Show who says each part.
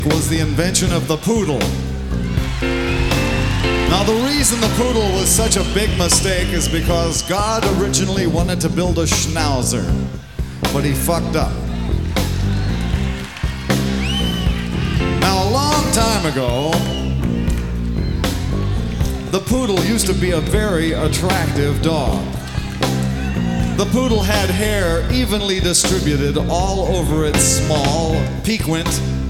Speaker 1: was the invention of the poodle. Now the reason the poodle was such a big mistake is because God originally wanted to build a schnauzer, but he fucked up. Now a long time ago, the poodle used to be a very attractive dog. The poodle had hair evenly distributed all over its small, piquant,